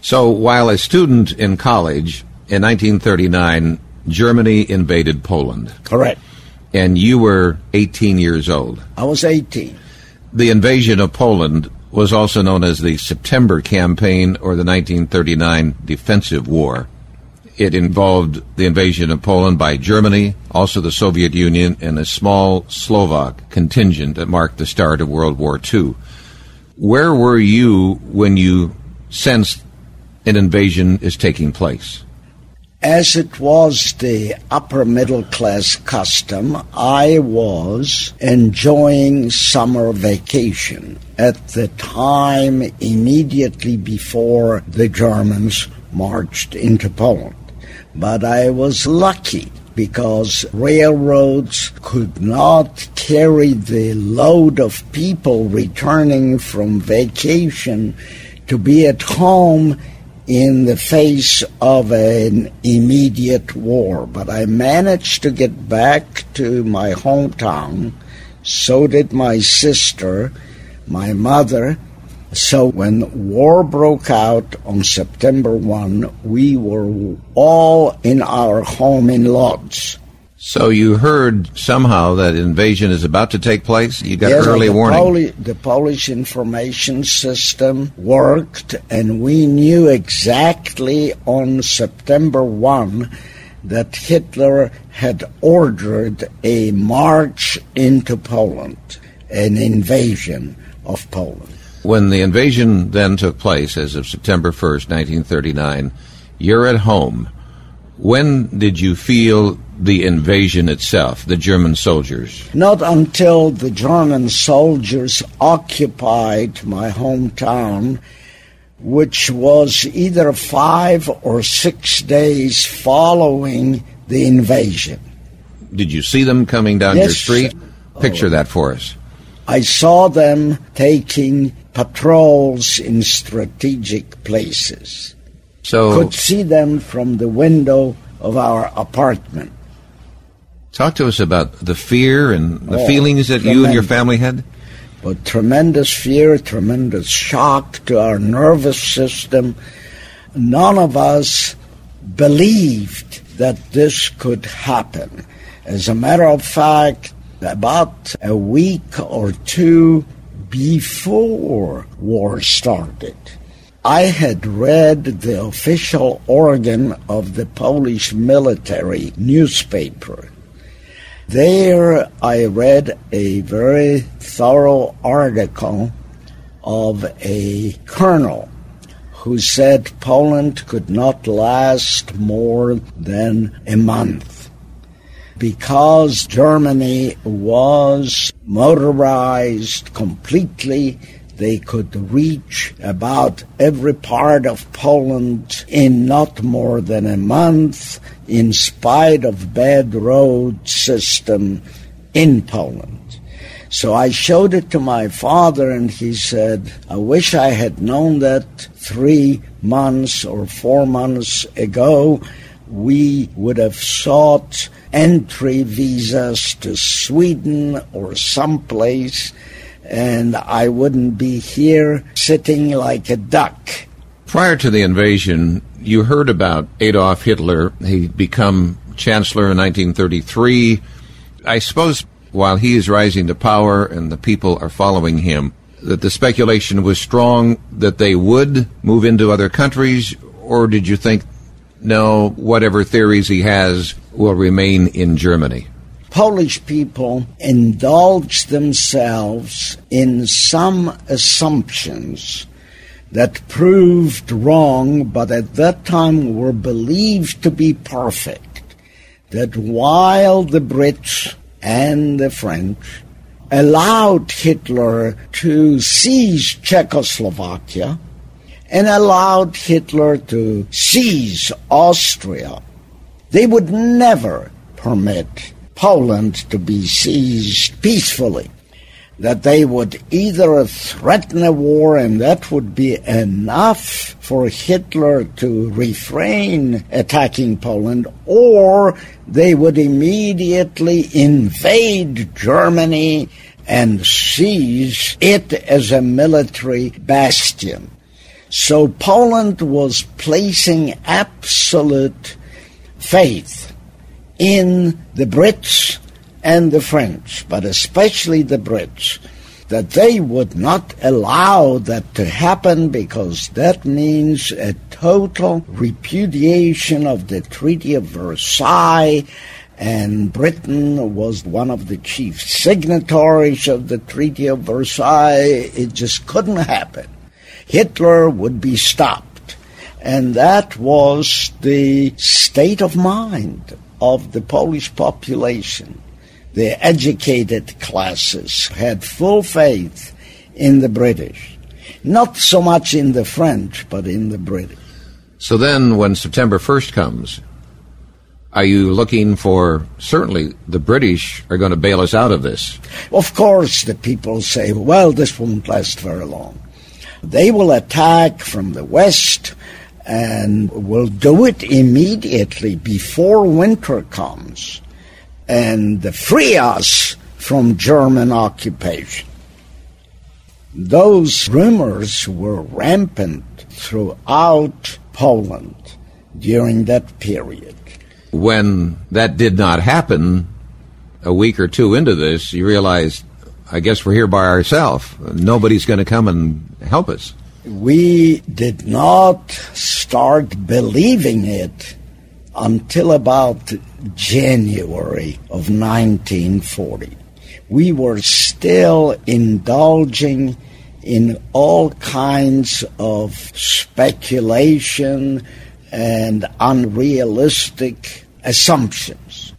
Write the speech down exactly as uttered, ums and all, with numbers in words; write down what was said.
So while a student in college in nineteen thirty-nine, Germany invaded Poland. Correct. And you were eighteen years old. I was eighteen. The invasion of Poland was also known as the September Campaign or the nineteen thirty-nine Defensive War. It involved the invasion of Poland by Germany, also the Soviet Union, and a small Slovak contingent that marked the start of World War Two. Where were you when you sensed an invasion is taking place? As it was the upper middle class custom, I was enjoying summer vacation at the time immediately before the Germans marched into Poland. But I was lucky because railroads could not carry the load of people returning from vacation to be at home in the face of an immediate war. But I managed to get back to my hometown. So did my sister, my mother. So when war broke out on September first, we were all in our home in Lodz. So you heard somehow that invasion is about to take place? You got yes, early the warning. Poli- the Polish information system worked, and we knew exactly on September first that Hitler had ordered a march into Poland, an invasion of Poland. When the invasion then took place, as of September first, nineteen thirty-nine, you're at home. When did you feel the invasion itself, the German soldiers? Not until the German soldiers occupied my hometown, which was either five or six days following the invasion. Did you see them coming down yes. your street? Picture oh. that for us. I saw them taking patrols in strategic places. So could see them from the window of our apartment. Talk to us about the fear and the oh, feelings that tremendous. you and your family had. But tremendous fear, tremendous shock to our nervous system. None of us believed that this could happen. As a matter of fact, about a week or two before war started, I had read the official organ of the Polish military newspaper. There I read a very thorough article of a colonel who said Poland could not last more than a month because Germany was motorized completely. They could reach about every part of Poland in not more than a month, in spite of bad road system in Poland. So I showed it to my father, and he said, I wish I had known that three months or four months ago. We would have sought entry visas to Sweden or someplace, and I wouldn't be here sitting like a duck. Prior to the invasion, you heard about Adolf Hitler. He'd become chancellor in nineteen thirty-three. I suppose while he is rising to power and the people are following him, that the speculation was strong that they would move into other countries, or did you think, no, whatever theories he has will remain in Germany? Polish people indulged themselves in some assumptions that proved wrong, but at that time were believed to be perfect. That while the Brits and the French allowed Hitler to seize Czechoslovakia and allowed Hitler to seize Austria, they would never permit Poland to be seized peacefully. That they would either threaten a war, and that would be enough for Hitler to refrain attacking Poland, or they would immediately invade Germany and seize it as a military bastion. So Poland was placing absolute faith in the Brits and the French, but especially the Brits, that they would not allow that to happen, because that means a total repudiation of the Treaty of Versailles, and Britain was one of the chief signatories of the Treaty of Versailles. It just couldn't happen. Hitler would be stopped. And that was the state of mind of the Polish population. The educated classes had full faith in the British. Not so much in the French, but in the British. So then when September first comes, are you looking for, certainly the British are going to bail us out of this? Of course, the people say, well, this won't last very long. They will attack from the west and will do it immediately before winter comes and free us from German occupation. Those rumors were rampant throughout Poland during that period. When that did not happen, a week or two into this, you realized, I guess we're here by ourselves. Nobody's going to come and help us. We did not start believing it until about January of nineteen forty. We were still indulging in all kinds of speculation and unrealistic assumptions.